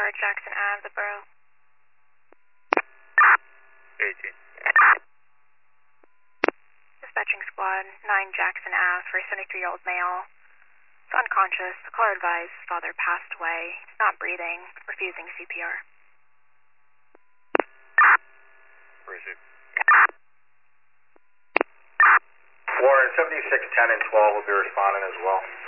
CPR, Jackson Ave, the borough. 18. Dispatching squad, 9 Jackson Ave for a 73-year-old male. He's unconscious. The caller advised his father passed away. He's not breathing, refusing CPR. Receive. Warren, 76, 10, and 12 will be responding as well.